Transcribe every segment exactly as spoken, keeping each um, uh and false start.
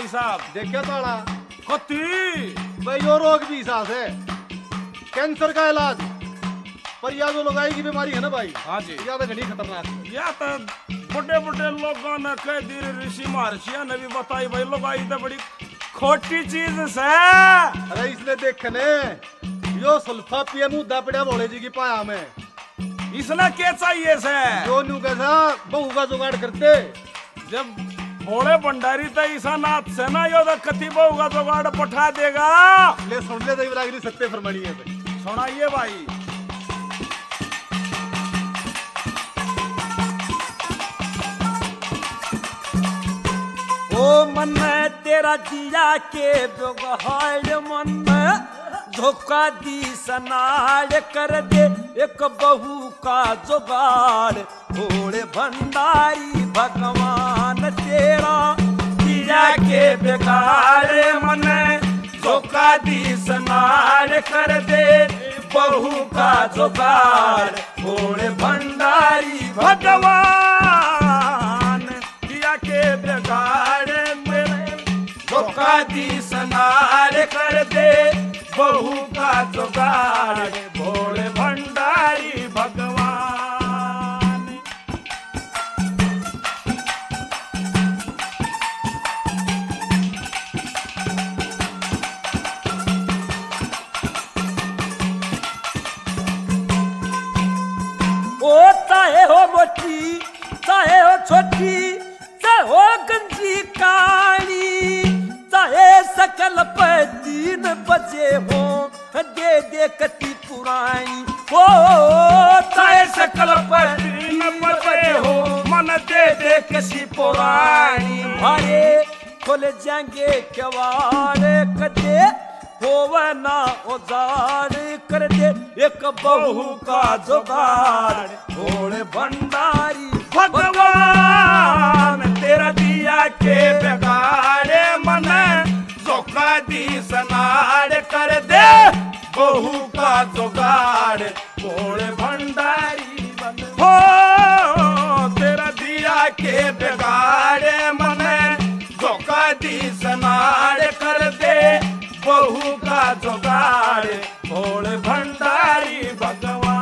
भाई साहब देखिए ताड़ा कती भाई यो रोग भी सास है कैंसर का इलाज पर या जो लगाई की बीमारी है ना भाई हाँ जी या तो घनी खतरनाक है। या तो बड़े बड़े लोगों ने कह दी ऋषि महर्षियों ने भी बताई भाई लगाई तो बड़ी खोटी चीज से। अरे इसने देखने यो सल्फा पिया मुद्दा पड़ा भोले जी की पाया में इसने क्या चाहिए से जो न्यू कैसा बहू का जुगाड़ करते जब भोले भंडारी तो ईसा नाथ से ना यो तो कति बहू का जुगाड़ पठा देगा। ले सुन ले देवी लागरी सत्य फरमानी है सुनाइए भाई। ओ मन तेरा जिया के जोगाड़ मन धोखा दी सनाड़ कर दे एक बहू का जुगाड़ भोले भंडारी भगवान तेरा जिया के बिगाड़ मन धोखा दी सनाड़ कर दे बहू का जुगाड़ भोले भंडारी भगवान जिया के बिगाड़ धोखा दी सनाड़ कर दे बहू का जुगाड़ भोले भंडारी भगवान। ओ चाहे हो मोटी चाहे हो छोटी चाहे हो गंजी काली चाहे सकल पे तीन बजे हो दे दे कति पुरानी हो चाहे सकल पे तीन बजे हो मन दे दे किसी पुरानी भारे खुल जाएंगे केवाड़ कदे होवे ना औजार कर दे एक बहू का जुगाड़ भोले भंडारी भगवान तेरा दिया के बिगाड़े मन धोखा दी सनाड़ कर दे बहू का जुगाड़ भोले भंडारी हो तेरा दिया के बिगाड़े मन धोखा दी सनाड़ कर दे बहू का जुगाड़ भोले भंडारी भगवान।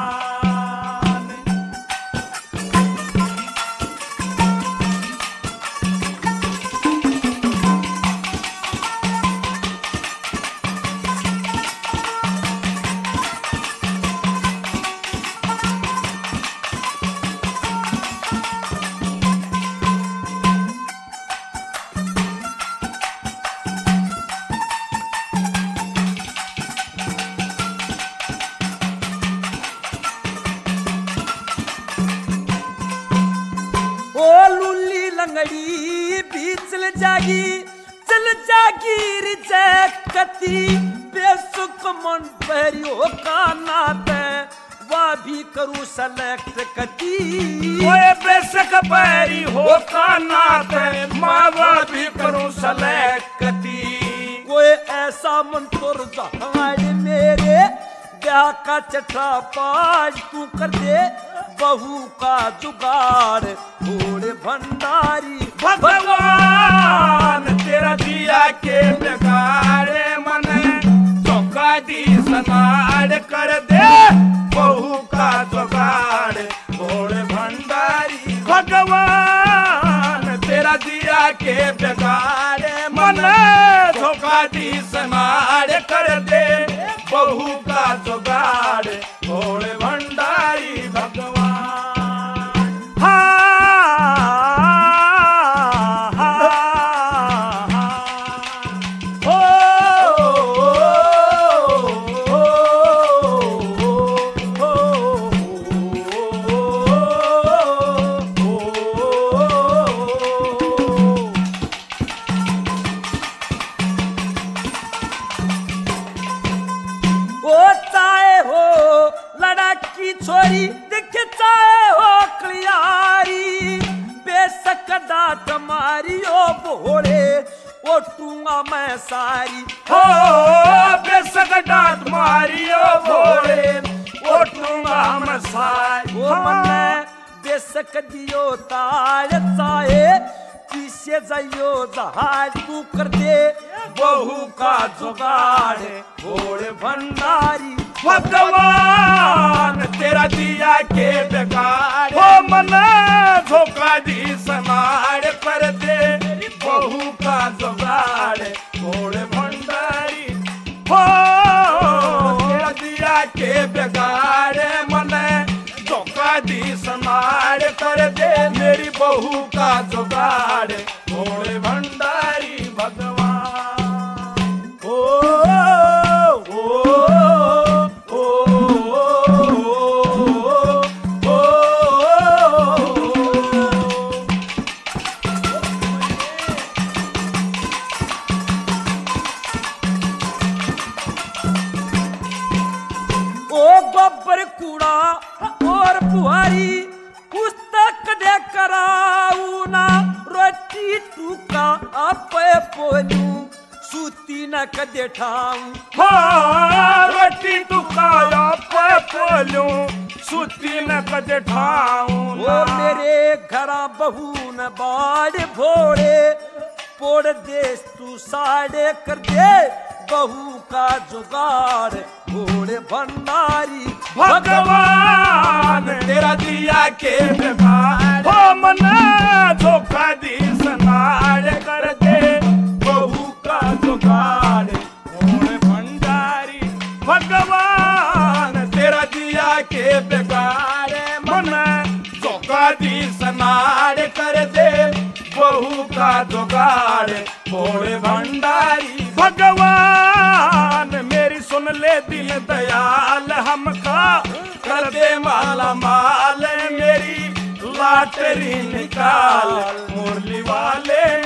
लंगड़ी भी चल जागी चल जागीर जैकती बेसुक मन परियो का नाते वह भी करूँ सेलेक्ट कती ओए बेसक पैरी हो का नाते माँ वह भी करूँ सेलेक्ट कती कोई ऐसा मन तुर जहाड़ मेरे ब्याह का चटा पाज तू कर दे बहू का जुगाड़ भोले भंडारी भगवान तेरा दिया के बिगाड़े मन धोखा दी सनाड़ कर दे बहू का जुगाड़ भोले भंडारी भगवान तेरा दिया के बिगाड़े मन धोखा दी सनाड़ कर दे बहू का जुगाड़ भोले भंडारी भगवान। छोरी दिख चाहे हो कलियारी बेसक डाट मारियो भोले ओटूंगा मैं सारी हो बेसक डाट मारियो भोले ओटूंगा मैं सारी हो मन बेसक दियो ताड़ चाहे किसे जाइयो जहाज तू कर दे बहू का जुगाड़ घोड़े भंडारी भगवान तेरा दिया के बेकार हो मन धोखा दी समाड़ कर दे बहू का जुगाड़ घोड़े भंडारी हो तेरा दिया के बेकार मन धोखा दी समाड़ कर दे मेरी बहू का जुगाड़ घोड़े भंडारी भगवान ओ गोबर कूड़ा और बुहारी पुस्तक दे कराऊ ना रोटी टूका आपे पोलू सूती न कदे ठाऊं हाँ रोटी टुकाया पे पोलू सूती न कदे ठाऊं ओ मेरे घरा बहू न बाड़ भोड़े पोड़ देश तू साड़े कर दे बहू का जुगाड़ घोड़े भंडारी भगवान तेरा दिया के बेकार हो मन धोखा दी सनाड़ कर दे बहू का जुगाड़ घोड़े भंडारी भगवान तेरा दिया के बेकार मन धोखा दी सनाड़ कर दे बहू का जुगाड़ घोड़े भंडारी भगवान मेरी सुन ले दिल दयाल हमका कर दे माला माल मेरी लाटरी निकाल मुरली वाले